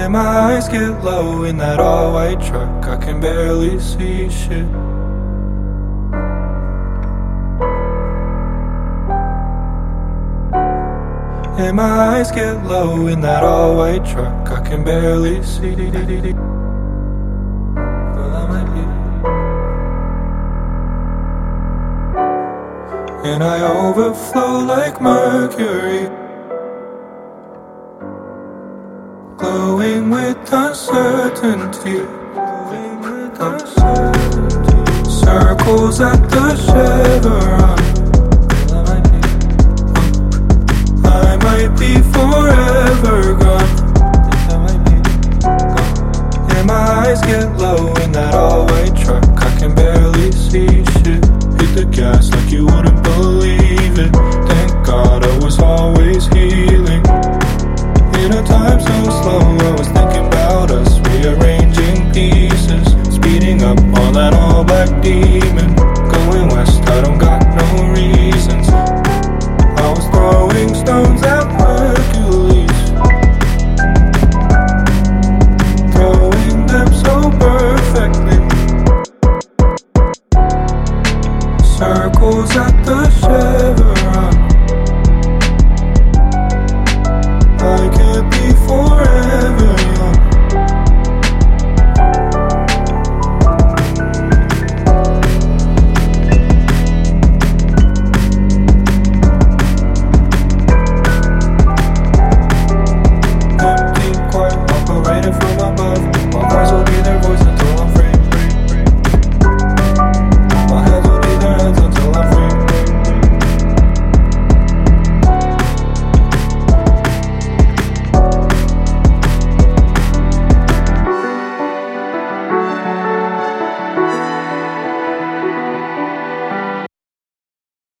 And my eyes get low in that all-white truck, I can barely see shit. And my eyes get low in that all-white truck, I can barely see. Well, I might be. And I overflow like mercury, glowing with uncertainty. Circles at the chevron, I might be forever gone. And my eyes get low in that all-white truck, I can barely see shit. Hit the gas like you wouldn't believe it. Thank God I was always